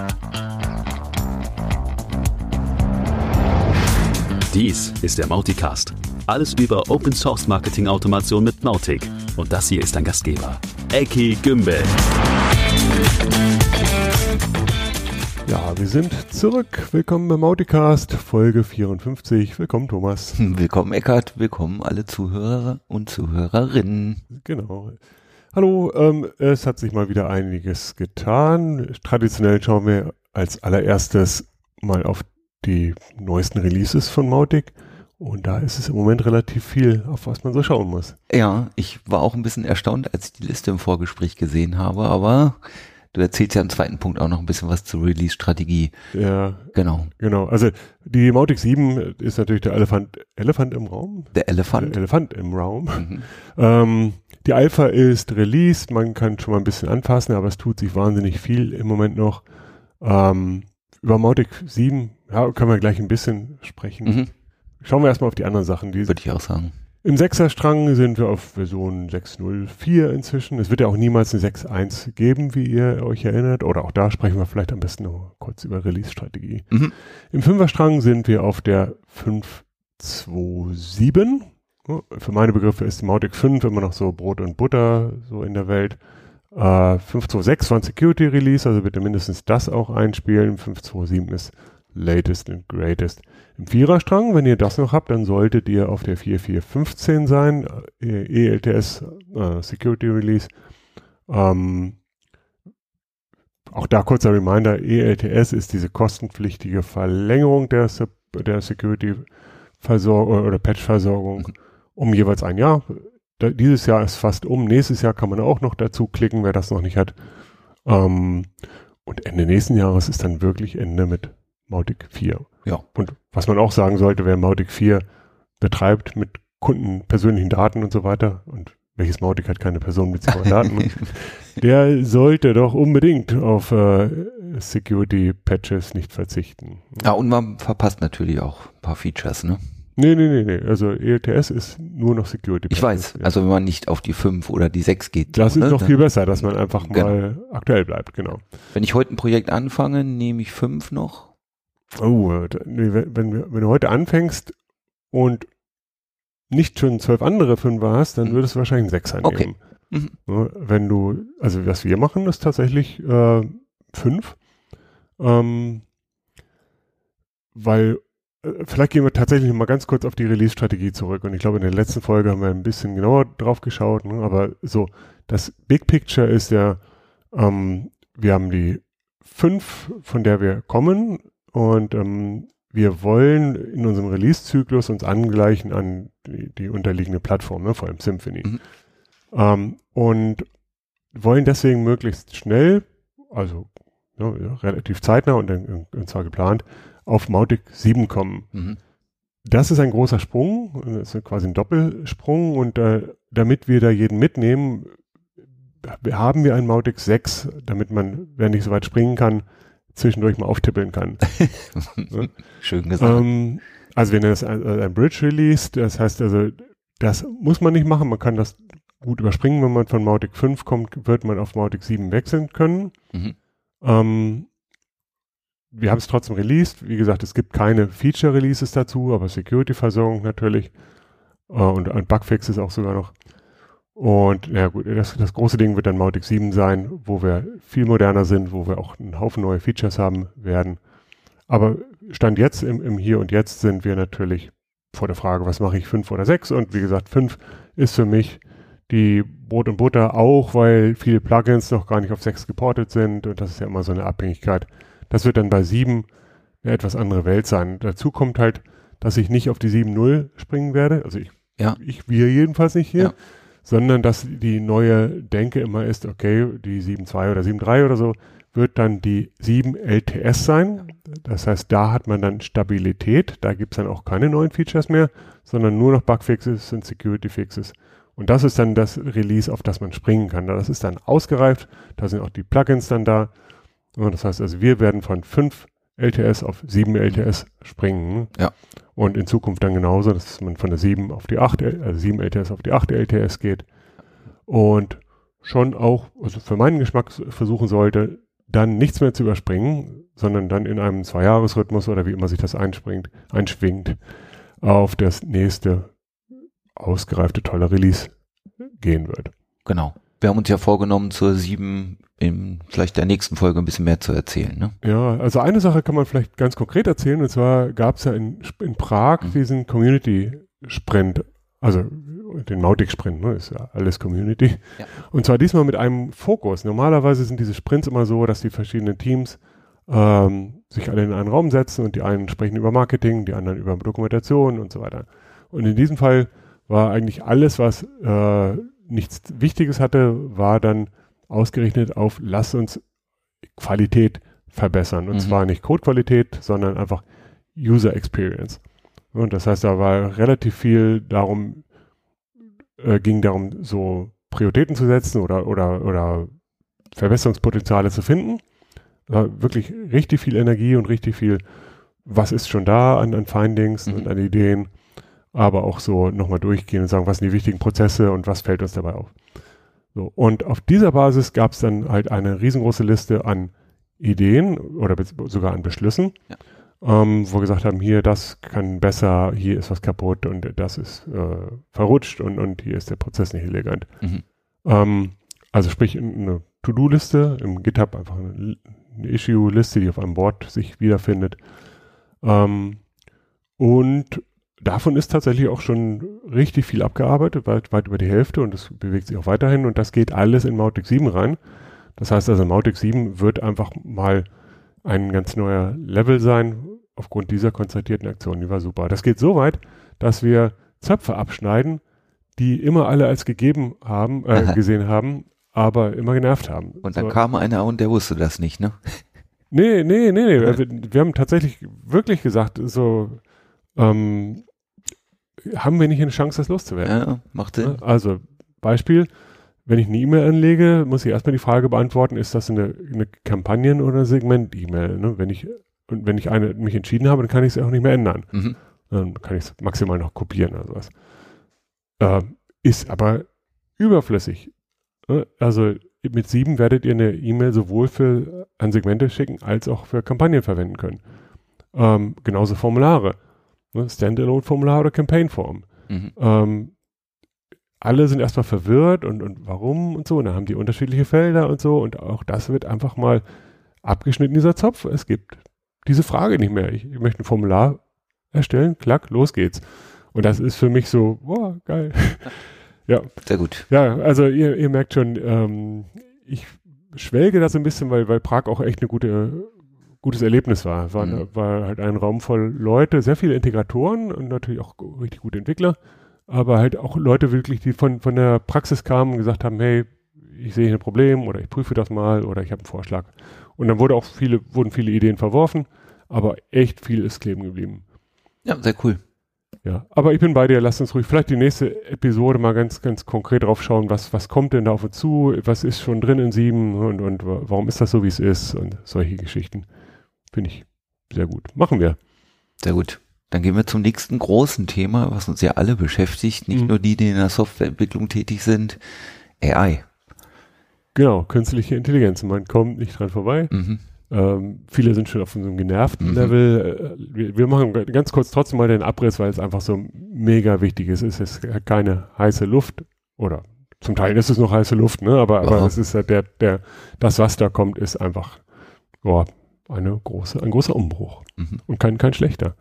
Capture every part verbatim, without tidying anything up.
Dies ist der Mauticast. Alles über Open Source Marketing Automation mit Mautic. Und das hier ist dein Gastgeber, Eki Gümbel. Ja, wir sind zurück. Willkommen beim Mauticast, Folge vierundfünfzig. Willkommen, Thomas. Willkommen, Eckart. Willkommen, alle Zuhörer und Zuhörerinnen. Genau. Hallo, ähm, es hat sich mal wieder einiges getan. Traditionell schauen wir als allererstes mal auf die neuesten Releases von Mautic. Und da ist es im Moment relativ viel, auf was man so schauen muss. Ja, ich war auch ein bisschen erstaunt, als ich die Liste im Vorgespräch gesehen habe, aber du erzählst ja im zweiten Punkt auch noch ein bisschen was zur Release-Strategie. Ja. Genau. Genau. Also die Mautic sieben ist natürlich der Elefant, Elefant im Raum. Der Elefant. Der Elefant im Raum. Mhm. Ähm, die Alpha ist released, man kann schon mal ein bisschen anfassen, aber es tut sich wahnsinnig viel im Moment noch. Ähm, über Mautic sieben, ja, können wir gleich ein bisschen sprechen. Mhm. Schauen wir erstmal auf die anderen Sachen. Die Würde ich auch sagen. Im Sechser-Strang sind wir auf Version sechs Punkt null vier inzwischen. Es wird ja auch niemals eine sechs Punkt eins geben, wie ihr euch erinnert. Oder auch da sprechen wir vielleicht am besten noch kurz über Release-Strategie. Mhm. Im Fünfer-Strang sind wir auf der fünf Punkt zwei sieben. Für meine Begriffe ist die Mautic fünf immer noch so Brot und Butter so in der Welt. Äh, fünf Punkt zwei sechs war ein Security-Release, also bitte mindestens das auch einspielen. fünf Punkt zwei sieben ist latest and greatest. Im Viererstrang, wenn ihr das noch habt, dann solltet ihr auf der vier Punkt vier fünfzehn sein, E L T S äh, Security Release. Ähm, auch da kurzer Reminder, E L T S ist diese kostenpflichtige Verlängerung der, der Security-Versorgung oder Patch-Versorgung um jeweils ein Jahr. Da, dieses Jahr ist fast um, nächstes Jahr kann man auch noch dazu klicken, wer das noch nicht hat. Ähm, und Ende nächsten Jahres ist dann wirklich Ende mit Mautic vier. Ja. Und was man auch sagen sollte, wer Mautic vier betreibt mit Kunden, persönlichen Daten und so weiter, und welches Mautic hat keine personenbezogenen Daten, der sollte doch unbedingt auf äh, Security-Patches nicht verzichten. Ja, und man verpasst natürlich auch ein paar Features, ne? Nee, nee, nee, nee. Also E L T S ist nur noch Security-Patches. Ich weiß, ja. Also wenn man nicht auf die fünf oder die sechs geht. Das so, ist ne? noch Dann, viel besser, dass man einfach genau. mal aktuell bleibt, genau. Wenn ich heute ein Projekt anfange, nehme ich fünf noch. Oh, nee, wenn, wenn, wenn du heute anfängst und nicht schon zwölf andere Fünfer hast, dann Mhm. würdest du wahrscheinlich einen Sechser Okay. nehmen. Mhm. Ja, wenn du, also was wir machen, ist tatsächlich äh, fünf. Ähm, weil, äh, vielleicht gehen wir tatsächlich mal ganz kurz auf die Release-Strategie zurück. Und ich glaube, in der letzten Folge haben wir ein bisschen genauer drauf geschaut. Ne? Aber so, das Big Picture ist ja, ähm, wir haben die fünf, von der wir kommen. Und ähm, wir wollen in unserem Release-Zyklus uns angleichen an die, die unterliegende Plattform, ne, vor allem Symfony. Mhm. Ähm, und wollen deswegen möglichst schnell, also ne, relativ zeitnah und, in, und zwar geplant, auf Mautic sieben kommen. Mhm. Das ist ein großer Sprung, das ist quasi ein Doppelsprung, und äh, damit wir da jeden mitnehmen, haben wir ein Mautic sechs, damit man, wer nicht so weit springen kann, zwischendurch mal auftippeln kann. Ja. Schön gesagt. Ähm, also wir nennen das ein, ein Bridge-Release, das heißt also, das muss man nicht machen, man kann das gut überspringen, wenn man von Mautic fünf kommt, wird man auf Mautic sieben wechseln können. Mhm. Ähm, wir haben es trotzdem released, wie gesagt, es gibt keine Feature-Releases dazu, aber Security-Versorgung natürlich äh, und ein Bugfix ist auch sogar noch. Und ja gut, das, das große Ding wird dann Mautic sieben sein, wo wir viel moderner sind, wo wir auch einen Haufen neue Features haben werden. Aber Stand jetzt, im, im Hier und Jetzt, sind wir natürlich vor der Frage, was mache ich, fünf oder sechs? Und wie gesagt, fünf ist für mich die Brot und Butter, auch weil viele Plugins noch gar nicht auf sechs geportet sind. Und das ist ja immer so eine Abhängigkeit. Das wird dann bei sieben eine etwas andere Welt sein. Dazu kommt halt, dass ich nicht auf die sieben Punkt null springen werde. Also ich, Ja. ich wir jedenfalls nicht hier. Ja. Sondern dass die neue Denke immer ist, okay, die sieben Punkt zwei oder sieben Punkt drei oder so, wird dann die sieben L T S sein. Das heißt, da hat man dann Stabilität. Da gibt es dann auch keine neuen Features mehr, sondern nur noch Bugfixes und Security-Fixes. Und das ist dann das Release, auf das man springen kann. Das ist dann ausgereift. Da sind auch die Plugins dann da. Und das heißt also, wir werden von fünf L T S auf sieben L T S springen. Ja. Und in Zukunft dann genauso, dass man von der sieben auf die acht, also sieben L T S auf die acht L T S geht. Und schon auch, also für meinen Geschmack versuchen sollte, dann nichts mehr zu überspringen, sondern dann in einem Zwei-Jahres-Rhythmus oder wie immer sich das einspringt, einschwingt, auf das nächste ausgereifte, tolle Release gehen wird. Genau. Wir haben uns ja vorgenommen, zur sieben in vielleicht der nächsten Folge ein bisschen mehr zu erzählen. Ne? Ja, also eine Sache kann man vielleicht ganz konkret erzählen, und zwar gab es ja in, in Prag mhm. diesen Community-Sprint, also den Mautic-Sprint, ne, ist ja alles Community. Ja. Und zwar diesmal mit einem Fokus. Normalerweise sind diese Sprints immer so, dass die verschiedenen Teams ähm, sich alle in einen Raum setzen und die einen sprechen über Marketing, die anderen über Dokumentation und so weiter. Und in diesem Fall war eigentlich alles, was äh, nichts Wichtiges hatte, war dann ausgerichtet auf, lass uns Qualität verbessern. Und mhm. zwar nicht Codequalität, sondern einfach User Experience. Und das heißt, da war relativ viel darum, äh, ging darum, so Prioritäten zu setzen oder, oder, oder Verbesserungspotenziale zu finden. War wirklich richtig viel Energie und richtig viel, was ist schon da an, an Findings mhm. und an Ideen, aber auch so nochmal durchgehen und sagen, was sind die wichtigen Prozesse und was fällt uns dabei auf. So, und auf dieser Basis gab es dann halt eine riesengroße Liste an Ideen oder be- sogar an Beschlüssen, ja. ähm, wo wir gesagt haben, hier, das kann besser, hier ist was kaputt und das ist äh, verrutscht und, und hier ist der Prozess nicht elegant. Mhm. Ähm, also sprich eine To-Do-Liste, im GitHub einfach eine, eine Issue-Liste, die auf einem Board sich wiederfindet. Ähm, und davon ist tatsächlich auch schon richtig viel abgearbeitet, weit, weit über die Hälfte, und das bewegt sich auch weiterhin, und das geht alles in Mautic sieben rein. Das heißt also, Mautic sieben wird einfach mal ein ganz neuer Level sein, aufgrund dieser konzertierten Aktion. Die war super. Das geht so weit, dass wir Zöpfe abschneiden, die immer alle als gegeben haben, äh, gesehen haben, aber immer genervt haben. Und dann so. kam einer und der wusste das nicht, ne? Nee, nee, nee, nee. wir, wir haben tatsächlich wirklich gesagt, so, ähm, haben wir nicht eine Chance, das loszuwerden. Ja, macht Sinn. Also, Beispiel, wenn ich eine E-Mail anlege, muss ich erstmal die Frage beantworten, ist das eine, eine Kampagnen- oder Segment-E-Mail? Ne? Wenn ich, und wenn ich eine mich entschieden habe, dann kann ich es auch nicht mehr ändern. Mhm. Dann kann ich es maximal noch kopieren oder sowas. Äh, ist aber überflüssig. Also mit sieben werdet ihr eine E-Mail sowohl für an Segmente schicken, als auch für Kampagnen verwenden können. Ähm, genauso Formulare. Ne? Standalone-Formular oder Campaign-Form. Mhm. Ähm, alle sind erstmal verwirrt und, und warum und so. Und dann haben die unterschiedliche Felder und so. Und auch das wird einfach mal abgeschnitten, dieser Zopf. Es gibt diese Frage nicht mehr. Ich, ich möchte ein Formular erstellen, klack, los geht's. Und das ist für mich so, boah, geil. Ja. Sehr gut. Ja, also ihr, ihr merkt schon, ähm, ich schwelge da so ein bisschen, weil, weil Prag auch echt ein gute, gutes Erlebnis war. War, mhm. war halt ein Raum voll Leute, sehr viele Integratoren und natürlich auch richtig gute Entwickler, aber halt auch Leute wirklich, die von, von der Praxis kamen und gesagt haben, hey, ich sehe hier ein Problem oder ich prüfe das mal oder ich habe einen Vorschlag. Und dann wurde auch viele, wurden viele Ideen verworfen, aber echt viel ist kleben geblieben. Ja, sehr cool. Ja, aber ich bin bei dir, lass uns ruhig vielleicht die nächste Episode mal ganz, ganz konkret drauf schauen, was, was kommt denn da auf uns zu, was ist schon drin in sieben und, und warum ist das so, wie es ist und solche Geschichten. Finde ich sehr gut. Machen wir. Sehr gut. Dann gehen wir zum nächsten großen Thema, was uns ja alle beschäftigt, nicht mhm. nur die, die in der Softwareentwicklung tätig sind, A I. Genau, künstliche Intelligenz. Man kommt nicht dran vorbei. Mhm. Ähm, viele sind schon auf so einem genervten mhm. Level. Äh, wir, wir machen ganz kurz trotzdem mal den Abriss, weil es einfach so mega wichtig ist. Es ist keine heiße Luft oder zum Teil ist es noch heiße Luft, ne? aber, aber es ist ja der, der, das, was da kommt, ist einfach boah, eine große, ein großer Umbruch mhm. und kein, kein schlechter.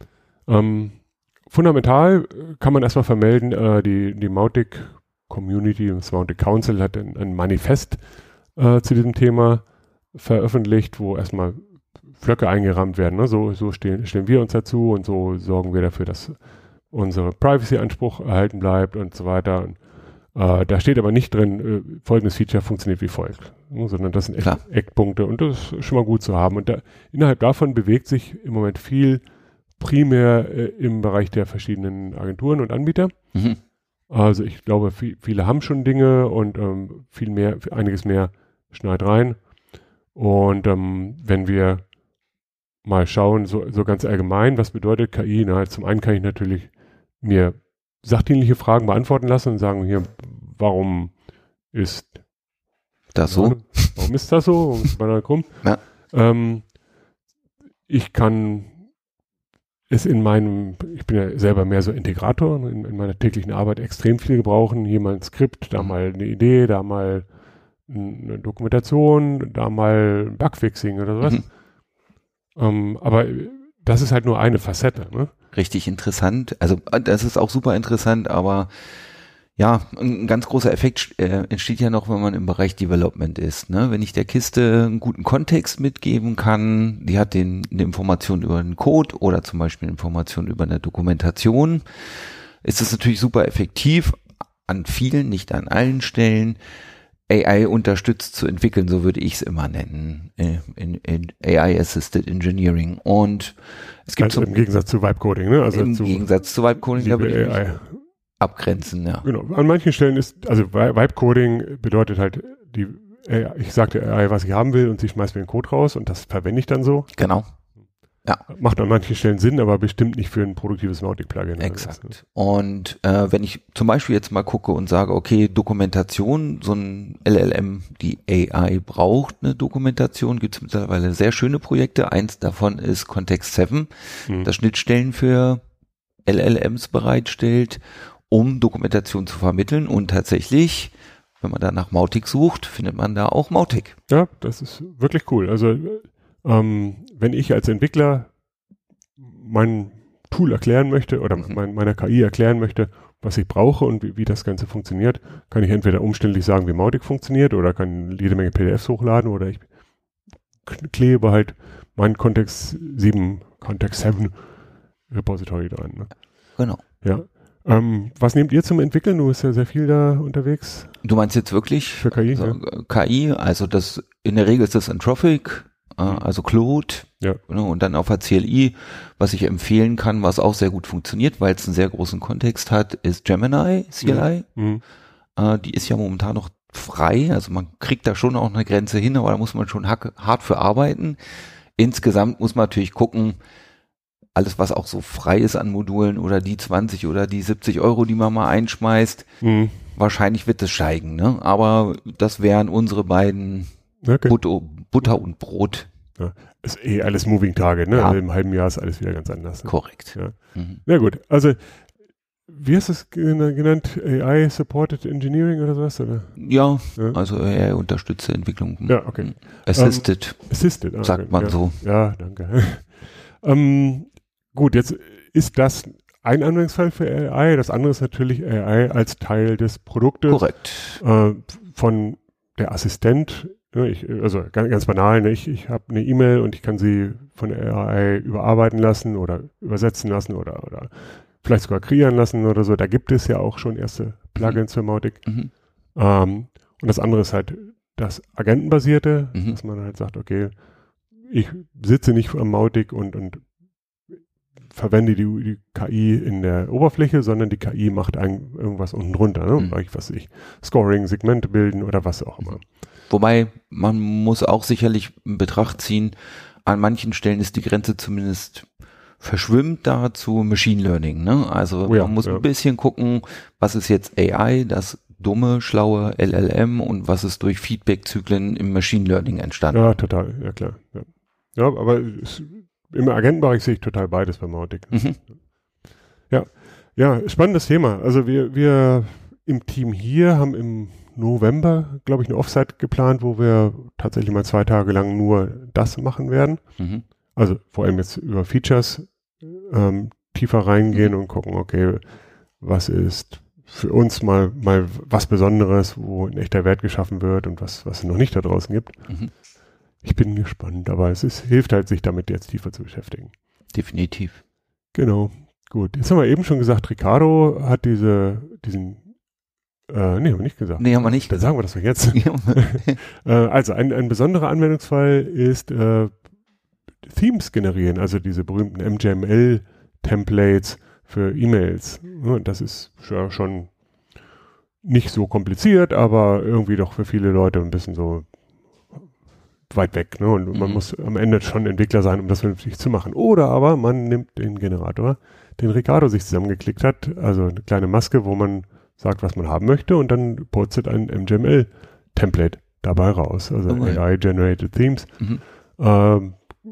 Ähm, fundamental kann man erstmal vermelden, äh, die, die Mautic Community, das Mautic Council hat ein, ein Manifest äh, zu diesem Thema veröffentlicht, wo erstmal Flöcke eingerahmt werden. Ne? So, so stehen, stehen wir uns dazu und so sorgen wir dafür, dass unser Privacy-Anspruch erhalten bleibt und so weiter. Und, äh, da steht aber nicht drin, äh, folgendes Feature funktioniert wie folgt, ne? sondern das sind Eck, Eckpunkte und das ist schon mal gut zu haben. Und da, innerhalb davon bewegt sich im Moment viel primär äh, im Bereich der verschiedenen Agenturen und Anbieter. Mhm. Also ich glaube, viel, viele haben schon Dinge und ähm, viel mehr, einiges mehr schneit rein. Und ähm, wenn wir mal schauen, so, so ganz allgemein, was bedeutet K I? Na, zum einen kann ich natürlich mir sachdienliche Fragen beantworten lassen und sagen, hier, warum ist Das so? Warum ist das so? Warum ist man krumm? Ja. Ähm, ich kann es in meinem, ich bin ja selber mehr so Integrator, in, in meiner täglichen Arbeit extrem viel gebrauchen. Hier mal ein Skript, da mal eine Idee, da mal eine Dokumentation, da mal ein Bugfixing oder sowas. Mhm. Ähm, aber das ist halt nur eine Facette, ne? Richtig interessant. Also das ist auch super interessant, aber ja, ein ganz großer Effekt äh, entsteht ja noch, wenn man im Bereich Development ist. Ne? Wenn ich der Kiste einen guten Kontext mitgeben kann, die hat den, eine Information über einen Code oder zum Beispiel eine Information über eine Dokumentation, ist das natürlich super effektiv, an vielen, nicht an allen Stellen, A I unterstützt zu entwickeln, so würde ich es immer nennen, in, in, in A I-Assisted Engineering. Und es gibt also so, im Gegensatz zu Vibe-Coding, ne? Also im zu, Gegensatz zu Vibe-Coding, da würde ich A I. abgrenzen, ja. Genau. An manchen Stellen ist, also Vibe-Coding bedeutet halt, die, ich sagte A I, was ich haben will und sie schmeißt mir den Code raus und das verwende ich dann so. Genau. Ja. Macht an manchen Stellen Sinn, aber bestimmt nicht für ein produktives Mautic-Plugin. Exakt. Also. Und äh, wenn ich zum Beispiel jetzt mal gucke und sage, okay, Dokumentation, so ein L L M, die A I braucht eine Dokumentation, gibt es mittlerweile sehr schöne Projekte. Eins davon ist Context sieben, hm. das Schnittstellen für L L Ms bereitstellt, um Dokumentation zu vermitteln. Und tatsächlich, wenn man da nach Mautic sucht, findet man da auch Mautic. Ja, das ist wirklich cool. Also ähm, wenn ich als Entwickler mein Tool erklären möchte oder mhm. mein, meiner K I erklären möchte, was ich brauche und wie, wie das Ganze funktioniert, kann ich entweder umständlich sagen, wie Mautic funktioniert, oder kann jede Menge P D Fs hochladen, oder ich klebe halt mein Context sieben, Context sieben Repository dran. Ne? Genau. Ja. Ähm, was nehmt ihr zum Entwickeln? Du bist ja sehr viel da unterwegs. Du meinst jetzt wirklich für K I? Also, ja. K I, also das in der Regel ist das Anthropic, äh, also Claude, ja. ne, und dann auf der C L I, was ich empfehlen kann, was auch sehr gut funktioniert, weil es einen sehr großen Kontext hat, ist Gemini C L I. Mhm. Äh, die ist ja momentan noch frei, also man kriegt da schon auch eine Grenze hin, aber da muss man schon hack, hart für arbeiten. Insgesamt muss man natürlich gucken, alles, was auch so frei ist an Modulen oder die zwanzig oder die siebzig Euro, die man mal einschmeißt, mhm. wahrscheinlich wird es steigen, ne? Aber das wären unsere beiden okay. Butter, Butter und Brot. Ja, ist eh alles Moving Target, ne? Ja. Also im halben Jahr ist alles wieder ganz anders. Ne? Korrekt. Ja. Mhm. Ja gut, also wie hast du es genannt? A I-Supported Engineering oder sowas? Oder? Ja, ja, also A I-unterstützte Entwicklung. Ja, okay. Assisted. Um, assisted, ah, sagt okay. man ja. so. Ja, danke. ähm, Gut, jetzt ist das ein Anwendungsfall für A I. Das andere ist natürlich A I als Teil des Produktes. Korrekt. Äh, von der Assistent. Ne, ich, also ganz, ganz banal, ne, ich, ich habe eine E-Mail und ich kann sie von der A I überarbeiten lassen oder übersetzen lassen oder, oder vielleicht sogar kreieren lassen oder so. Da gibt es ja auch schon erste Plugins mhm. für Mautic. Mhm. Ähm, und das andere ist halt das Agentenbasierte, mhm. dass man halt sagt, okay, ich sitze nicht am Mautic und, und verwende die, die K I in der Oberfläche, sondern die K I macht ein, irgendwas unten drunter, ne? Mhm. Was weiß ich, Scoring, Segmente bilden oder was auch immer. Wobei, man muss auch sicherlich in Betracht ziehen, an manchen Stellen ist die Grenze zumindest verschwimmt da zu Machine Learning, ne? Also oh ja, man muss ja. ein bisschen gucken, was ist jetzt A I, das dumme, schlaue L L M, und was ist durch Feedback-Zyklen im Machine Learning entstanden. Ja, total, ja klar. Ja, ja aber es im Agentenbereich sehe ich total beides bei Mautic. Mhm. Ja, ja, spannendes Thema. Also wir, wir im Team hier haben im November, glaube ich, eine Offsite geplant, wo wir tatsächlich mal zwei Tage lang nur das machen werden. Mhm. Also vor allem jetzt über Features ähm, tiefer reingehen mhm. und gucken, okay, was ist für uns mal, mal was Besonderes, wo ein echter Wert geschaffen wird und was, was es noch nicht da draußen gibt. Mhm. Ich bin gespannt, aber es ist, hilft halt, sich damit jetzt tiefer zu beschäftigen. Definitiv. Genau. Gut. Jetzt haben wir eben schon gesagt, Ricardo hat diese, diesen, äh, nee, haben wir nicht gesagt. Nee, haben wir nicht Dann gesagt. Sagen wir das doch jetzt. äh, also, ein, ein besonderer Anwendungsfall ist äh, Themes generieren, also diese berühmten M J M L-Templates für E-Mails. Ja, das ist schon nicht so kompliziert, aber irgendwie doch für viele Leute ein bisschen so weit weg, ne? Und mhm. man muss am Ende schon Entwickler sein, um das vernünftig zu machen. Oder aber man nimmt den Generator, den Ricardo sich zusammengeklickt hat, also eine kleine Maske, wo man sagt, was man haben möchte, und dann postet ein M J M L-Template dabei raus. Also okay. A I-Generated Themes. Mhm. Ähm,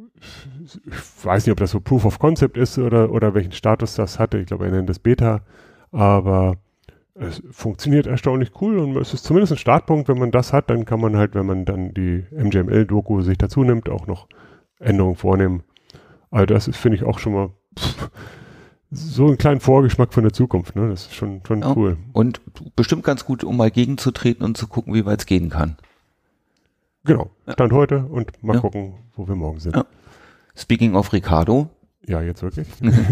ich weiß nicht, ob das so Proof of Concept ist oder, oder welchen Status das hatte. Ich glaube, er nennt es Beta. Aber es funktioniert erstaunlich cool und es ist zumindest ein Startpunkt. Wenn man das hat, dann kann man halt, wenn man dann die M G M L-Doku sich dazu nimmt, auch noch Änderungen vornehmen. Also das ist, finde ich, auch schon mal pff, so einen kleinen Vorgeschmack von der Zukunft. Ne? Das ist schon, schon ja. cool. Und bestimmt ganz gut, um mal gegenzutreten und zu gucken, wie weit es gehen kann. Genau. Stand ja. heute und mal ja. gucken, wo wir morgen sind. Ja. Speaking of Ricardo. Ja, jetzt wirklich.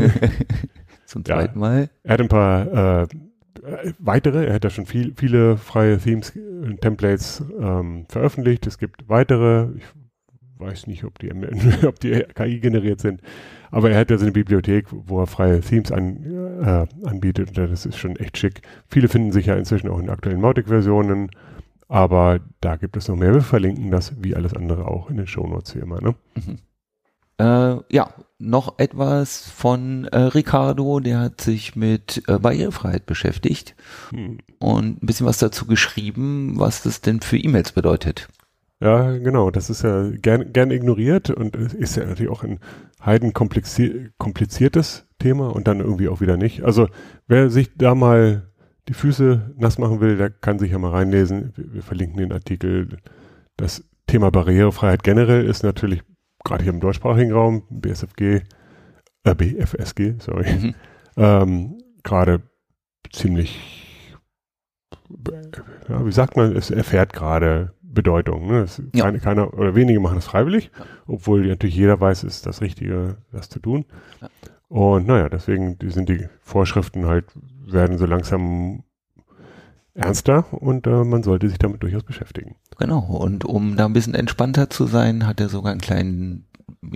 Zum zweiten ja. Mal. Er hat ein paar äh, weitere, er hat ja schon viel, viele freie Themes und Templates ähm, veröffentlicht. Es gibt weitere, ich weiß nicht, ob die, ob die K I generiert sind, aber er hat ja so eine Bibliothek, wo er freie Themes an, äh, anbietet und das ist schon echt schick. Viele finden sich ja inzwischen auch in aktuellen Mautic-Versionen, aber da gibt es noch mehr. Wir verlinken das, wie alles andere auch, in den Shownotes hier immer. Ne? Mhm. Äh, ja, noch etwas von äh, Ricardo, der hat sich mit äh, Barrierefreiheit beschäftigt hm. und ein bisschen was dazu geschrieben, was das denn für E-Mails bedeutet. Ja, genau, das ist ja gern, gern ignoriert und ist ja natürlich auch ein heiden komplizier- kompliziertes Thema und dann irgendwie auch wieder nicht. Also wer sich da mal die Füße nass machen will, der kann sich ja mal reinlesen. Wir, wir verlinken den Artikel. Das Thema Barrierefreiheit generell ist natürlich gerade hier im deutschsprachigen Raum, B S F G, äh, B F S G, sorry, mhm. ähm, gerade ziemlich, ja, wie sagt man, es erfährt gerade Bedeutung. Ne? Es, ja. keine, keiner oder wenige machen es freiwillig, ja. obwohl natürlich jeder weiß, es ist das Richtige, das zu tun. Ja. Und naja, deswegen die sind die Vorschriften halt, werden so langsam ernster und äh, man sollte sich damit durchaus beschäftigen. Genau, und um da ein bisschen entspannter zu sein, hat er sogar einen kleinen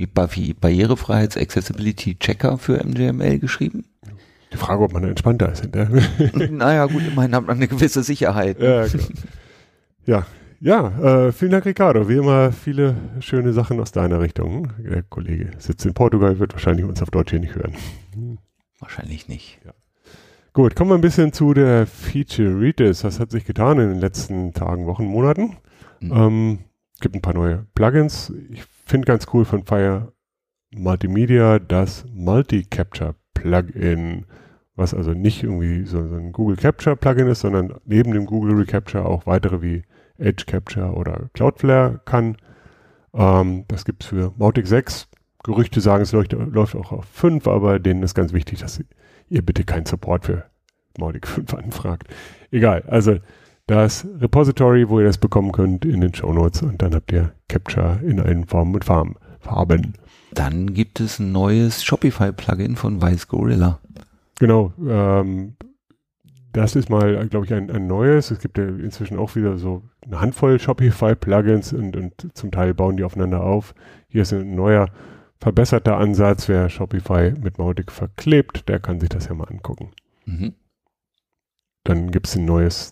Barrierefreiheits-Accessibility-Checker für M G M L geschrieben. Die Frage, ob man entspannter ist. Naja, gut, immerhin hat man eine gewisse Sicherheit. Ja, genau. ja. Ja, äh, vielen Dank, Ricardo. Wie immer viele schöne Sachen aus deiner Richtung. Der Kollege sitzt in Portugal, wird wahrscheinlich uns auf Deutsch hier nicht hören. Wahrscheinlich nicht. Ja. Gut, kommen wir ein bisschen zu der Featureitis. Was hat sich getan in den letzten Tagen, Wochen, Monaten? Mhm. Ähm, gibt ein paar neue Plugins. Ich finde ganz cool von Fire Multimedia das Multi-Capture-Plugin, was also nicht irgendwie so, so ein Google Capture-Plugin ist, sondern neben dem Google Recapture auch weitere wie Edge Capture oder Cloudflare kann. Ähm, das gibt es für Mautic sechs. Gerüchte sagen, es läuft, läuft auch auf fünf, aber denen ist ganz wichtig, dass ihr bitte keinen Support für Mautic fünf anfragt. Egal, also das Repository, wo ihr das bekommen könnt, in den Shownotes und dann habt ihr Capture in allen Formen und Farben. Farben. Dann gibt es ein neues Shopify-Plugin von Wise Gorilla. Genau, ähm, das ist mal, glaube ich, ein, ein neues. Es gibt ja inzwischen auch wieder so eine Handvoll Shopify-Plugins und, und zum Teil bauen die aufeinander auf. Hier ist ein neuer, verbesserter Ansatz. Wer Shopify mit Mautic verklebt, der kann sich das ja mal angucken. Mhm. Dann gibt es ein neues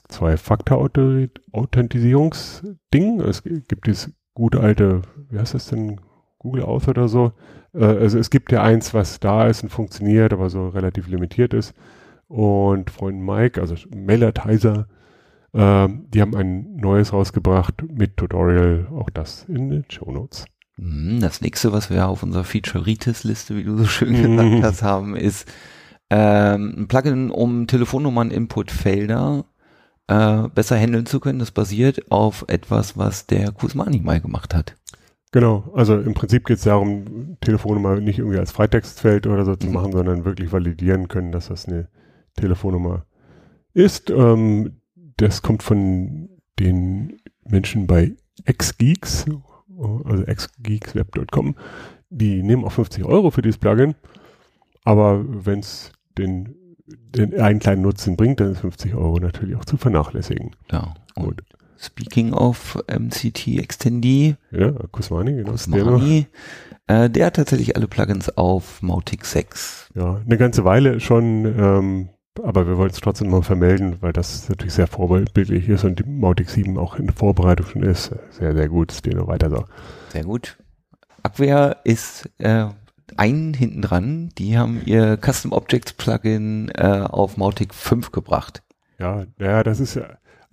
Zwei-Faktor-Authentisierungsding. Es gibt dieses gute alte, wie heißt das denn, Google Auth oder so. Äh, also es gibt ja eins, was da ist und funktioniert, aber so relativ limitiert ist. Und Freund Mike, also Mailatizer, äh, die haben ein neues rausgebracht mit Tutorial, auch das in den Shownotes. Das nächste, was wir auf unserer Featureitis-Liste, wie du so schön gesagt hast, haben, ist ähm, ein Plugin, um Telefonnummern-Inputfelder äh, besser handeln zu können. Das basiert auf etwas, was der Kusmani mal gemacht hat. Genau, also im Prinzip geht es darum, Telefonnummer nicht irgendwie als Freitextfeld oder so zu mhm. machen, sondern wirklich validieren können, dass das eine Telefonnummer ist. Ähm, das kommt von den Menschen bei Xgeeks, also xgeeksweb punkt com. Die nehmen auch fünfzig Euro für dieses Plugin, aber wenn es den, den einen kleinen Nutzen bringt, dann ist fünfzig Euro natürlich auch zu vernachlässigen. Ja, gut. Speaking of M C T Extendee. Ja, Kusmani, genau. Kusmani, äh, der hat tatsächlich alle Plugins auf Mautic sechs. Ja, eine ganze Weile schon, ähm, aber wir wollen es trotzdem mal vermelden, weil das natürlich sehr vorbildlich ist und die Mautic sieben auch in der Vorbereitung schon ist. Sehr, sehr gut, es geht noch weiter so. Sehr gut. Acquia ist äh, einen hinten dran, die haben ihr Custom Objects Plugin äh, auf Mautic fünf gebracht. Ja, ja, das ist ja,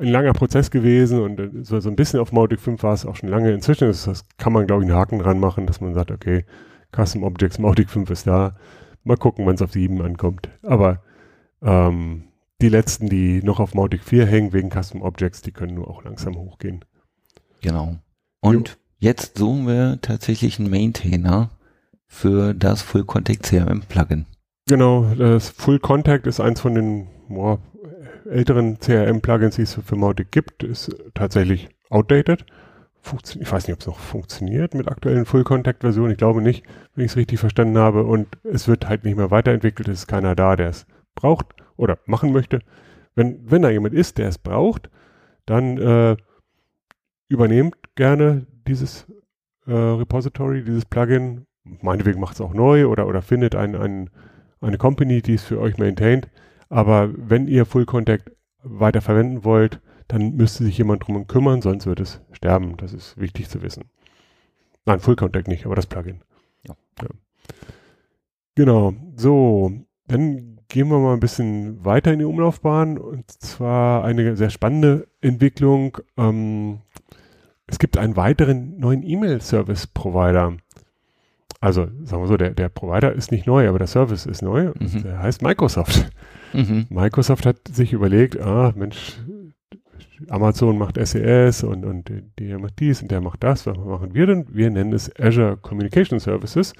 ein langer Prozess gewesen und so, so ein bisschen auf Mautic fünf war es auch schon lange. Inzwischen ist das, kann man, glaube ich, einen Haken dran machen, dass man sagt, okay, Custom Objects, Mautic fünf ist da. Mal gucken, wann es auf sieben ankommt. Aber ähm, die letzten, die noch auf Mautic vier hängen wegen Custom Objects, die können nur auch langsam hochgehen. Genau. Und jo. Jetzt suchen wir tatsächlich einen Maintainer für das Full Contact C R M Plugin. Genau, das Full Contact ist eins von den boah, älteren C R M-Plugins, die es für Mautic gibt, ist tatsächlich outdated. Funktio- ich weiß nicht, ob es noch funktioniert mit aktuellen Full-Contact-Versionen. Ich glaube nicht, wenn ich es richtig verstanden habe. Und es wird halt nicht mehr weiterentwickelt. Es ist keiner da, der es braucht oder machen möchte. Wenn, wenn da jemand ist, der es braucht, dann äh, übernehmt gerne dieses äh, Repository, dieses Plugin. Meinetwegen macht es auch neu oder, oder findet ein, ein, eine Company, die es für euch maintaint. Aber wenn ihr Full Contact weiter verwenden wollt, dann müsste sich jemand drum kümmern, sonst wird es sterben. Das ist wichtig zu wissen. Nein, Full Contact nicht, aber das Plugin. Ja. Ja. Genau. So, dann gehen wir mal ein bisschen weiter in die Umlaufbahn. Und zwar eine sehr spannende Entwicklung. Ähm, es gibt einen weiteren neuen E-Mail-Service-Provider. Also, sagen wir so, der, der Provider ist nicht neu, aber der Service ist neu. Mhm. Der heißt Microsoft. Mhm. Microsoft hat sich überlegt, ah, Mensch, Amazon macht S E S und, und der macht dies und der macht das. Was machen wir denn? Wir nennen es Azure Communication Services.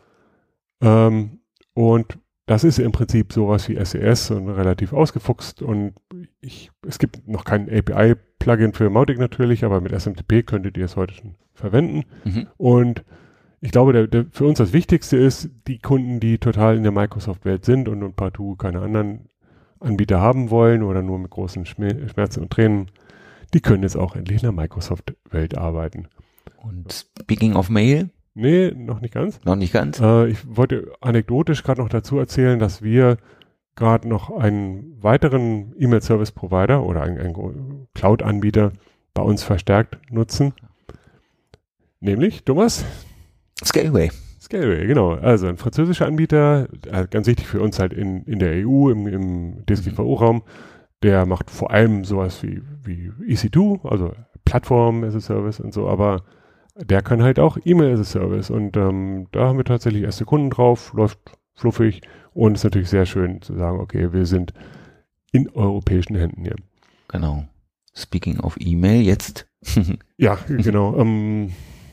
Ähm, und das ist im Prinzip sowas wie S E S und relativ ausgefuchst. Und ich, es gibt noch kein A P I-Plugin für Mautic natürlich, aber mit S M T P könntet ihr es heute schon verwenden. Mhm. Und ich glaube, der, der, für uns das Wichtigste ist, die Kunden, die total in der Microsoft-Welt sind und, und partout keine anderen Anbieter haben wollen oder nur mit großen Schmerz- Schmerzen und Tränen, die können jetzt auch endlich in der Microsoft-Welt arbeiten. Und speaking of Mail? Nee, noch nicht ganz. Noch nicht ganz? Äh, ich wollte anekdotisch gerade noch dazu erzählen, dass wir gerade noch einen weiteren E-Mail-Service-Provider oder einen, einen Cloud-Anbieter bei uns verstärkt nutzen. Nämlich, Thomas? Scaleway. Scaleway, genau. Also ein französischer Anbieter, äh, ganz wichtig für uns halt in, in der E U, im, im D S G V O-Raum. Der macht vor allem sowas wie, wie E C zwei, also Plattform as a Service und so, aber der kann halt auch E-Mail as a Service und ähm, da haben wir tatsächlich erste Kunden drauf, läuft fluffig und ist natürlich sehr schön zu sagen, okay, wir sind in europäischen Händen hier. Genau. Speaking of E-Mail, jetzt. Ja, genau. ähm,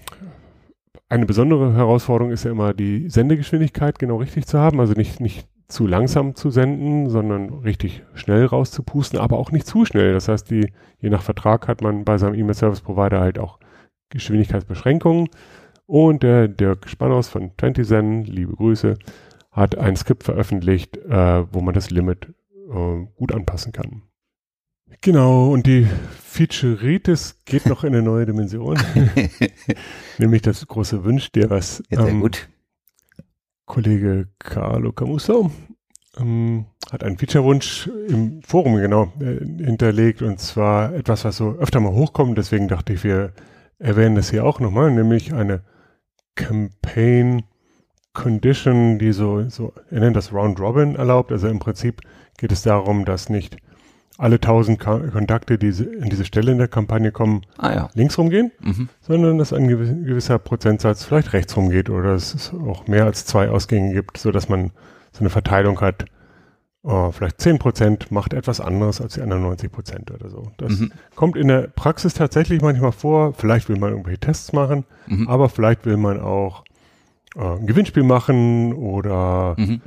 Eine besondere Herausforderung ist ja immer die Sendegeschwindigkeit genau richtig zu haben, also nicht, nicht zu langsam zu senden, sondern richtig schnell rauszupusten, aber auch nicht zu schnell. Das heißt, die, je nach Vertrag hat man bei seinem E-Mail-Service-Provider halt auch Geschwindigkeitsbeschränkungen und der Dirk Spannhaus von zwanzig Zen, liebe Grüße, hat ein Skript veröffentlicht, äh, wo man das Limit äh, gut anpassen kann. Genau, und die Featureitis geht noch in eine neue Dimension. Nämlich das große Wünsch dir was. Ja, sehr ähm, gut. Kollege Carlo Camuso ähm, hat einen Featurewunsch im Forum genau äh, hinterlegt und zwar etwas, was so öfter mal hochkommt. Deswegen dachte ich, wir erwähnen das hier auch nochmal, nämlich eine Campaign Condition, die so, so er nennt das Round Robin erlaubt. Also im Prinzip geht es darum, dass nicht alle tausend Ka- Kontakte, die in diese Stelle in der Kampagne kommen, ah, ja. links rumgehen, Mhm. sondern dass ein gewiss, gewisser Prozentsatz vielleicht rechts rumgeht oder dass es auch mehr als zwei Ausgänge gibt, so dass man so eine Verteilung hat. Oh, vielleicht zehn Prozent macht etwas anderes als die anderen neunzig Prozent oder so. Das Mhm. kommt in der Praxis tatsächlich manchmal vor. Vielleicht will man irgendwelche Tests machen, Mhm. aber vielleicht will man auch äh, ein Gewinnspiel machen oder Mhm.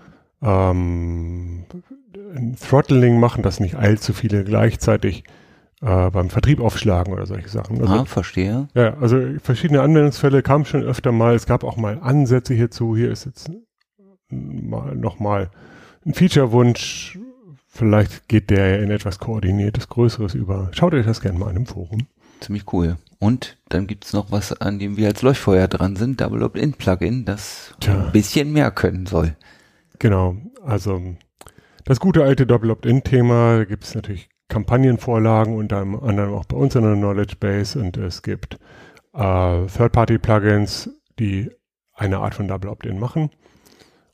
ähm, ein Throttling machen, dass nicht allzu viele gleichzeitig äh, beim Vertrieb aufschlagen oder solche Sachen. Also, ah, verstehe. ja, also verschiedene Anwendungsfälle kamen schon öfter mal. Es gab auch mal Ansätze hierzu. Hier ist jetzt mal nochmal ein Feature-Wunsch. Vielleicht geht der in etwas Koordiniertes, Größeres über. Schaut euch das gerne mal an im Forum. Ziemlich cool. Und dann gibt's noch was, an dem wir als Leuchtfeuer dran sind, Double Opt-in-Plugin, das Tja. ein bisschen mehr können soll. Genau, also das gute alte Double Opt-in-Thema, da gibt es natürlich Kampagnenvorlagen, unter anderem auch bei uns in der Knowledge Base und es gibt äh, Third-Party-Plugins, die eine Art von Double Opt-in machen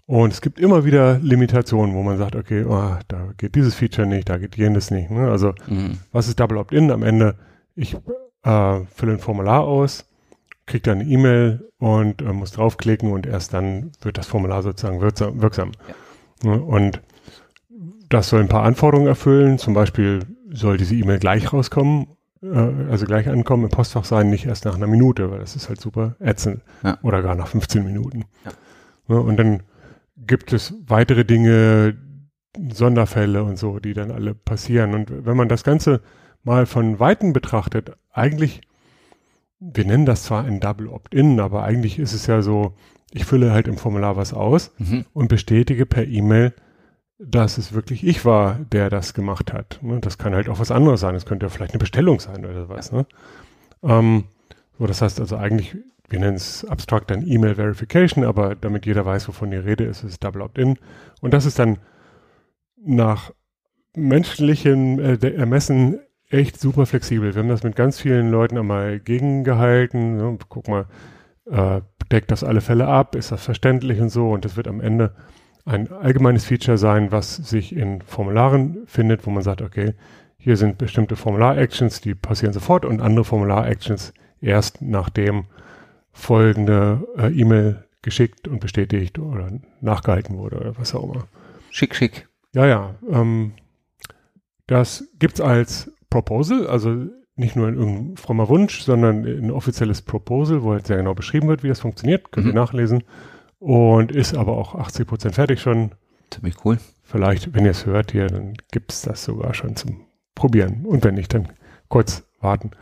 Und es gibt immer wieder Limitationen, wo man sagt, okay, oh, da geht dieses Feature nicht, da geht jenes nicht. Ne? Also mhm. was ist Double Opt-in? Am Ende, ich äh, fülle ein Formular aus, kriege dann eine E-Mail und äh, muss draufklicken und erst dann wird das Formular sozusagen wirksam. wirksam. Ja. Ne? Und das soll ein paar Anforderungen erfüllen. Zum Beispiel soll diese E-Mail gleich rauskommen, äh, also gleich ankommen im Postfach sein, nicht erst nach einer Minute, weil das ist halt super ätzend. Ja. Oder gar nach fünfzehn Minuten. Ja. Ne? Und dann gibt es weitere Dinge, Sonderfälle und so, die dann alle passieren. Und wenn man das Ganze mal von Weitem betrachtet, eigentlich, wir nennen das zwar ein Double Opt-in, aber eigentlich ist es ja so, ich fülle halt im Formular was aus mhm. und bestätige per E-Mail, dass es wirklich ich war, der das gemacht hat. Das kann halt auch was anderes sein. Es könnte ja vielleicht eine Bestellung sein oder was. Ne? Ähm, so, das heißt also eigentlich, wir nennen es abstrakt dann E-Mail Verification, aber damit jeder weiß, wovon die Rede ist, ist es Double Opt-in. Und das ist dann nach menschlichem äh, Ermessen echt super flexibel. Wir haben das mit ganz vielen Leuten einmal gegengehalten. Ne? Guck mal, äh, deckt das alle Fälle ab? Ist das verständlich und so? Und das wird am Ende ein allgemeines Feature sein, was sich in Formularen findet, wo man sagt, okay, hier sind bestimmte Formular-Actions, die passieren sofort und andere Formular-Actions erst nachdem folgende äh, E-Mail geschickt und bestätigt oder nachgehalten wurde oder was auch immer. Schick, schick. Ja, ja. Ähm, das gibt's als Proposal, also nicht nur in irgendein frommer Wunsch, sondern ein offizielles Proposal, wo halt sehr genau beschrieben wird, wie das funktioniert. Könnt ihr mhm. nachlesen. Und ist aber auch achtzig Prozent fertig schon. Ziemlich cool. Vielleicht, wenn ihr es hört hier, dann gibt's das sogar schon zum Probieren. Und wenn nicht, dann kurz warten.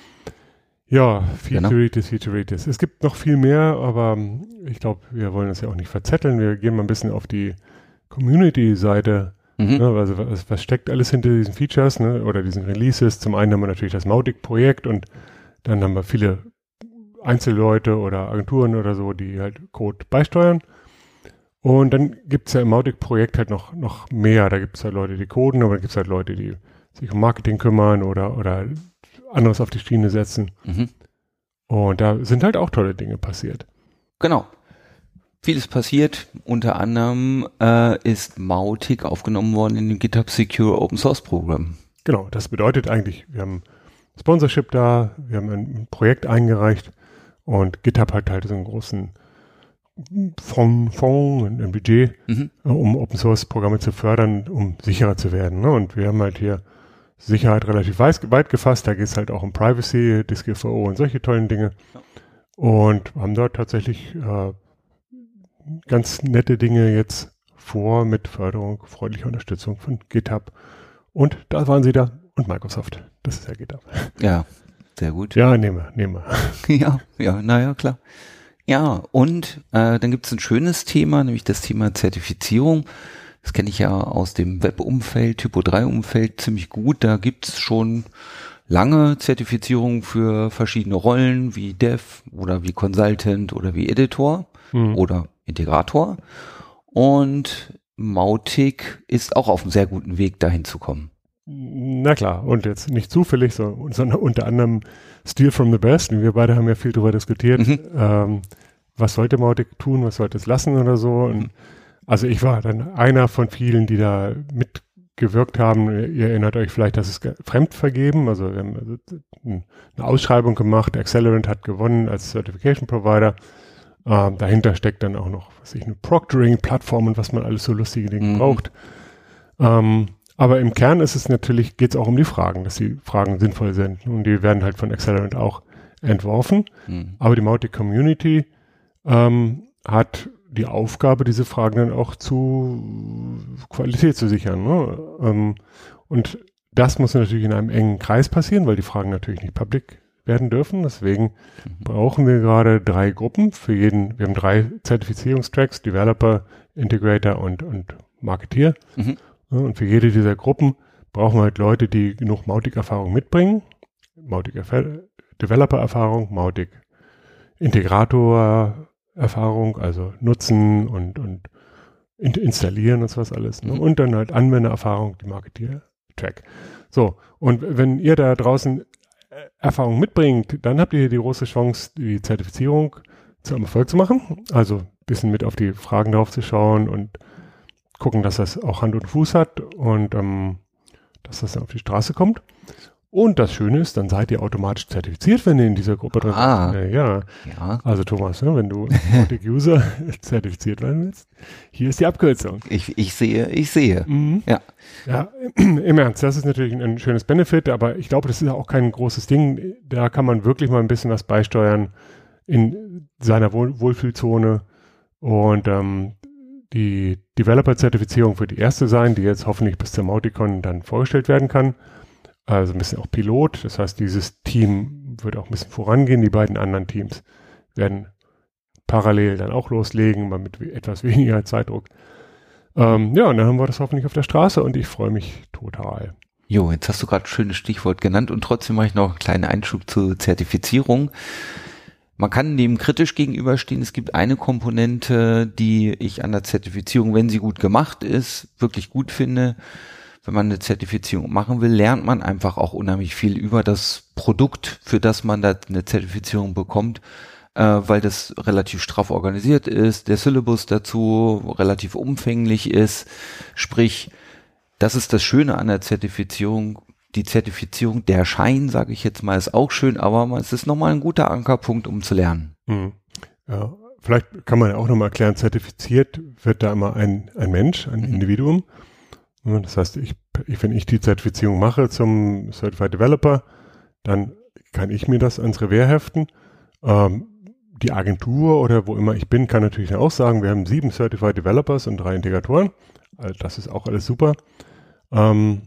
Ja, Featureitis, Featureitis. Es gibt noch viel mehr, aber ich glaube, wir wollen das ja auch nicht verzetteln. Wir gehen mal ein bisschen auf die Community-Seite. Mhm. Ne, also was, was steckt alles hinter diesen Features, ne, oder diesen Releases? Zum einen haben wir natürlich das Mautic-Projekt und dann haben wir viele Einzelleute oder Agenturen oder so, die halt Code beisteuern. Und dann gibt es ja im Mautic-Projekt halt noch, noch mehr. Da gibt es halt Leute, die coden, aber dann gibt es halt Leute, die sich um Marketing kümmern oder, oder anderes auf die Schiene setzen. Mhm. Und da sind halt auch tolle Dinge passiert. Genau. Vieles passiert. Unter anderem äh, ist Mautic aufgenommen worden in dem GitHub Secure Open Source Programm. Genau, das bedeutet eigentlich, wir haben Sponsorship da, wir haben ein Projekt eingereicht und GitHub hat halt so einen großen Fonds, Fonds ein Budget, mhm. um Open Source Programme zu fördern, um sicherer zu werden. Ne? Und wir haben halt hier Sicherheit relativ weit, weit gefasst, da geht es halt auch um Privacy, D S G V O und solche tollen Dinge. Ja. Und haben dort tatsächlich äh, ganz nette Dinge jetzt vor mit Förderung, freundlicher Unterstützung von GitHub. Und da waren sie da und Microsoft. Das ist ja GitHub. Ja, sehr gut. Ja, nehmen wir, nehmen wir. ja, ja, naja, klar. Ja, und äh, dann gibt es ein schönes Thema, nämlich das Thema Zertifizierung. Das kenne ich ja aus dem Web-Umfeld, Typo drei Umfeld ziemlich gut. Da gibt es schon lange Zertifizierungen für verschiedene Rollen wie Dev oder wie Consultant oder wie Editor mhm. oder Integrator. Und Mautic ist auch auf einem sehr guten Weg, dahin zu kommen. Na klar, und jetzt nicht zufällig, so, sondern unter anderem Steal from the Best. Und wir beide haben ja viel darüber diskutiert, mhm. ähm, was sollte Mautic tun, was sollte es lassen oder so. Und mhm. also ich war dann einer von vielen, die da mitgewirkt haben. Ihr erinnert euch vielleicht, dass es Fremdvergeben, also wir haben eine Ausschreibung gemacht, Accelerant hat gewonnen als Certification Provider. Ähm, dahinter steckt dann auch noch, was ich, eine Proctoring-Plattform und was man alles so lustige Dinge mhm. braucht. Ähm, aber im Kern ist es natürlich, geht es auch um die Fragen, dass die Fragen sinnvoll sind. Und die werden halt von Accelerant auch entworfen. Mhm. Aber die Mautic Community ähm, hat die Aufgabe, diese Fragen dann auch zu Qualität zu sichern. Ne? Ähm, und das muss natürlich in einem engen Kreis passieren, weil die Fragen natürlich nicht public werden dürfen. Deswegen mhm. brauchen wir gerade drei Gruppen für jeden. Wir haben drei Zertifizierungstracks, Developer, Integrator und, und Marketeer. Mhm. Ja, und für jede dieser Gruppen brauchen wir halt Leute, die genug Mautic-Erfahrung mitbringen. Mautic Developer-Erfahrung, Mautic Integrator-Erfahrung, also nutzen und, und in, installieren und sowas alles. Ne? Mhm. Und dann halt Anwendererfahrung, die Marketeer-Track. So, und wenn ihr da draußen Erfahrung mitbringt, dann habt ihr hier die große Chance, die Zertifizierung zum Erfolg zu machen. Also ein bisschen mit auf die Fragen drauf zu schauen und gucken, dass das auch Hand und Fuß hat und ähm, dass das dann auf die Straße kommt. Und das Schöne ist, dann seid ihr automatisch zertifiziert, wenn ihr in dieser Gruppe drin seid. Ah. Äh, ja. Ja. Also Thomas, ne, wenn du Mautic-User zertifiziert werden willst, hier ist die Abkürzung. Ich, ich sehe, ich sehe. Mhm. Ja. Ja, im Ernst, das ist natürlich ein schönes Benefit, aber ich glaube, das ist auch kein großes Ding. Da kann man wirklich mal ein bisschen was beisteuern in seiner Wohl- Wohlfühlzone und ähm, die Developer-Zertifizierung wird die erste sein, die jetzt hoffentlich bis zur Mauticon dann vorgestellt werden kann. Also ein bisschen auch Pilot, das heißt, dieses Team wird auch ein bisschen vorangehen. Die beiden anderen Teams werden parallel dann auch loslegen, mal mit etwas weniger Zeitdruck. Ähm, ja, und dann haben wir das hoffentlich auf der Straße und ich freue mich total. Jo, jetzt hast du gerade ein schönes Stichwort genannt und trotzdem mache ich noch einen kleinen Einschub zur Zertifizierung. Man kann dem kritisch gegenüberstehen. Es gibt eine Komponente, die ich an der Zertifizierung, wenn sie gut gemacht ist, wirklich gut finde. Wenn man eine Zertifizierung machen will, lernt man einfach auch unheimlich viel über das Produkt, für das man da eine Zertifizierung bekommt, äh, weil das relativ straff organisiert ist, der Syllabus dazu relativ umfänglich ist. Sprich, das ist das Schöne an der Zertifizierung. Die Zertifizierung, der Schein, sage ich jetzt mal, ist auch schön, aber es ist nochmal ein guter Ankerpunkt, um zu lernen. Hm. Ja, vielleicht kann man ja auch nochmal erklären, zertifiziert wird da immer ein, ein Mensch, ein mhm. Individuum. Das heißt, ich, ich, wenn ich die Zertifizierung mache zum Certified Developer, dann kann ich mir das ans Revers heften. Ähm, die Agentur oder wo immer ich bin, kann natürlich auch sagen, wir haben sieben Certified Developers und drei Integratoren. Also das ist auch alles super. Ähm,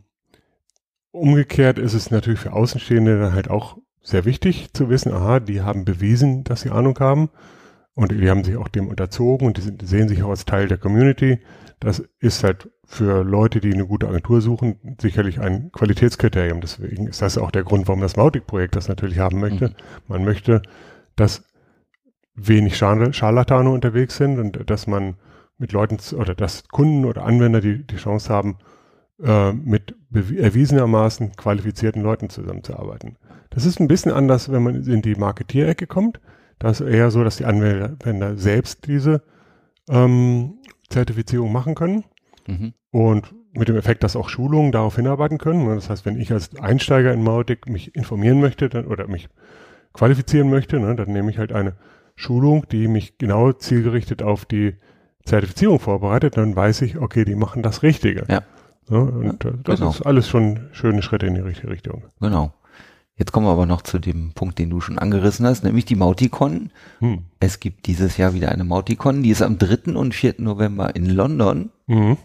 umgekehrt ist es natürlich für Außenstehende dann halt auch sehr wichtig zu wissen, aha, die haben bewiesen, dass sie Ahnung haben und die haben sich auch dem unterzogen und die, sind, die sehen sich auch als Teil der Community. Das ist halt für Leute, die eine gute Agentur suchen, sicherlich ein Qualitätskriterium. Deswegen ist das auch der Grund, warum das Mautic-Projekt das natürlich haben möchte. Mhm. Man möchte, dass wenig Scharlatane unterwegs sind und dass man mit Leuten oder dass Kunden oder Anwender die, die Chance haben, äh, mit erwiesenermaßen qualifizierten Leuten zusammenzuarbeiten. Das ist ein bisschen anders, wenn man in die Marketierecke kommt. Da ist eher so, dass die Anwender selbst diese ähm, Zertifizierung machen können mhm. und mit dem Effekt, dass auch Schulungen darauf hinarbeiten können. Das heißt, wenn ich als Einsteiger in Mautic mich informieren möchte dann, oder mich qualifizieren möchte, ne, dann nehme ich halt eine Schulung, die mich genau zielgerichtet auf die Zertifizierung vorbereitet. Dann weiß ich, okay, die machen das Richtige. Ja. Ja, und ja, das genau. ist alles schon schöne Schritte in die richtige Richtung. Genau. Jetzt kommen wir aber noch zu dem Punkt, den du schon angerissen hast, nämlich die Mauticon. Hm. Es gibt dieses Jahr wieder eine Mauticon, die ist am dritten und vierten November in London. Mhm.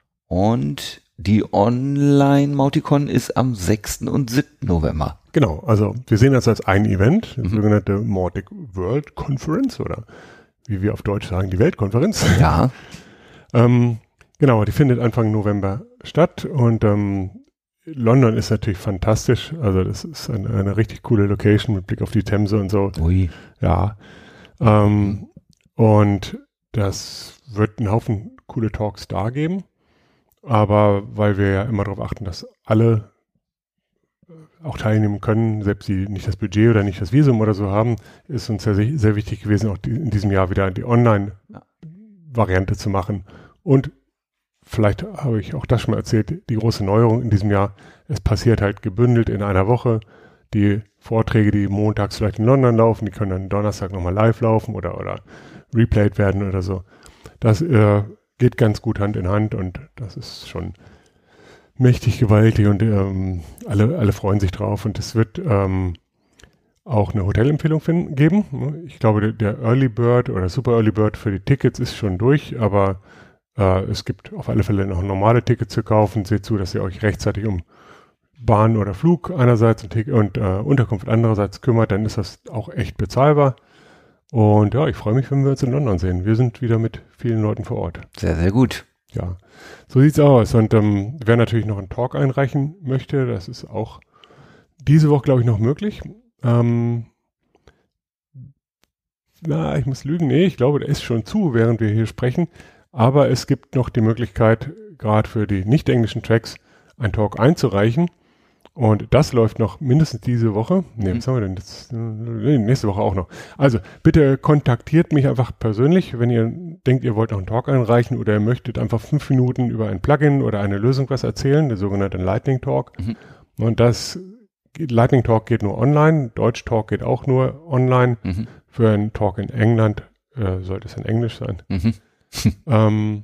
Und die Online-Mauticon ist am sechsten und siebten November. Genau, also wir sehen das als ein Event, die mhm. sogenannte Mautic World Conference oder wie wir auf Deutsch sagen, die Weltkonferenz. Ja. ähm, genau, die findet Anfang November statt und ähm, London ist natürlich fantastisch, also das ist eine, eine richtig coole Location mit Blick auf die Themse und so. Ui. Ja, ähm, und das wird einen Haufen coole Talks da geben, aber weil wir ja immer darauf achten, dass alle auch teilnehmen können, selbst die nicht das Budget oder nicht das Visum oder so haben, ist uns sehr, sehr wichtig gewesen, auch die, in diesem Jahr wieder die Online-Variante zu machen. Und vielleicht habe ich auch das schon mal erzählt, die große Neuerung in diesem Jahr, es passiert halt gebündelt in einer Woche. Die Vorträge, die montags vielleicht in London laufen, die können dann Donnerstag nochmal live laufen oder, oder replayed werden oder so. Das äh, geht ganz gut Hand in Hand und das ist schon mächtig gewaltig und ähm, alle, alle freuen sich drauf und es wird ähm, auch eine Hotelempfehlung finden, geben. Ich glaube, der, der Early Bird oder Super Early Bird für die Tickets ist schon durch, aber äh, es gibt auf alle Fälle noch normale Tickets zu kaufen. Seht zu, dass ihr euch rechtzeitig um Bahn oder Flug einerseits und, und äh, Unterkunft andererseits kümmert, dann ist das auch echt bezahlbar. Und ja, ich freue mich, wenn wir uns in London sehen. Wir sind wieder mit vielen Leuten vor Ort. Sehr, sehr gut. Ja, so sieht's aus. Und ähm, wer natürlich noch einen Talk einreichen möchte, das ist auch diese Woche, glaube ich, noch möglich. Ähm, na, ich muss lügen. Nee, ich glaube, der ist schon zu, während wir hier sprechen. Aber es gibt noch die Möglichkeit, gerade für die nicht englischen Tracks einen Talk einzureichen. Und das läuft noch mindestens diese Woche. Nee, Mhm. was haben wir denn? Das, nee, nächste Woche auch noch. Also bitte kontaktiert mich einfach persönlich, wenn ihr denkt, ihr wollt noch einen Talk einreichen oder ihr möchtet einfach fünf Minuten über ein Plugin oder eine Lösung was erzählen, der sogenannte Lightning Talk. Mhm. Und das Lightning Talk geht nur online, Deutsch Talk geht auch nur online. Mhm. Für einen Talk in England äh, sollte es in Englisch sein. Mhm. Ähm,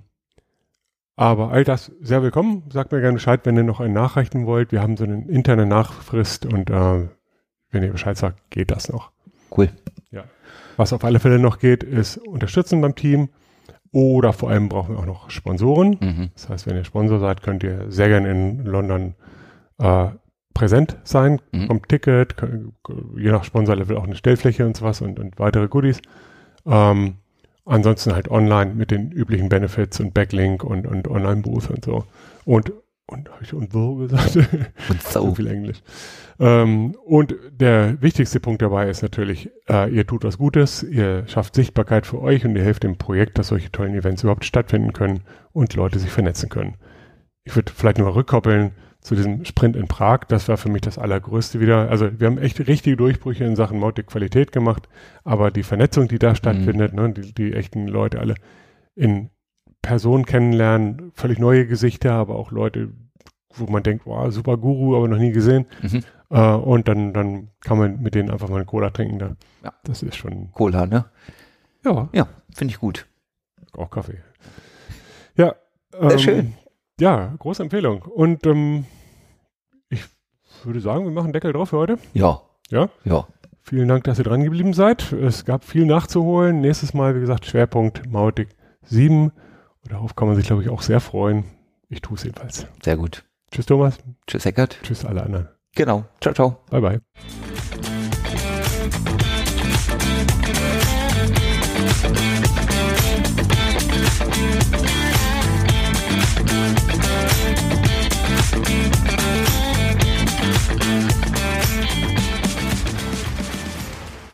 aber all das sehr willkommen. Sagt mir gerne Bescheid, wenn ihr noch einen nachreichen wollt. Wir haben so eine interne Nachfrist und äh, wenn ihr Bescheid sagt, geht das noch. Cool. Was auf alle Fälle noch geht, ist unterstützen beim Team oder vor allem brauchen wir auch noch Sponsoren. Mhm. Das heißt, wenn ihr Sponsor seid, könnt ihr sehr gerne in London äh, präsent sein. Mhm. Kommt Ticket, könnt, je nach Sponsorlevel auch eine Stellfläche und sowas und, und weitere Goodies. Ähm, ansonsten halt online mit den üblichen Benefits und Backlink und, und Online-Booth und so. Und, und habe ich und so gesagt? Und so so. viel Englisch. Ähm, und der wichtigste Punkt dabei ist natürlich, äh, ihr tut was Gutes, ihr schafft Sichtbarkeit für euch und ihr helft dem Projekt, dass solche tollen Events überhaupt stattfinden können und Leute sich vernetzen können. Ich würde vielleicht nur mal rückkoppeln zu diesem Sprint in Prag. Das war für mich das Allergrößte wieder. Also wir haben echt richtige Durchbrüche in Sachen Mautic-Qualität gemacht, aber die Vernetzung, die da stattfindet, ne, die, die echten Leute alle in Person kennenlernen, völlig neue Gesichter, aber auch Leute, wo man denkt, wow, super Guru, aber noch nie gesehen. Mhm. Äh, und dann, dann kann man mit denen einfach mal eine Cola trinken. Da. Ja. Das ist schon, Cola, ne? ja, Ja, finde ich gut. auch Kaffee. Ja. Sehr ähm, schön. Ja, große Empfehlung. Und ähm, ich würde sagen, wir machen Deckel drauf für heute. Ja. Ja. Ja. Vielen Dank, dass ihr dran geblieben seid. Es gab viel nachzuholen. Nächstes Mal, wie gesagt, Schwerpunkt Mautic sieben. Und darauf kann man sich, glaube ich, auch sehr freuen. Ich tue es jedenfalls. Sehr gut. Tschüss, Thomas. Tschüss, Eckert. Tschüss, alle anderen. Genau. Ciao, ciao. Bye, bye.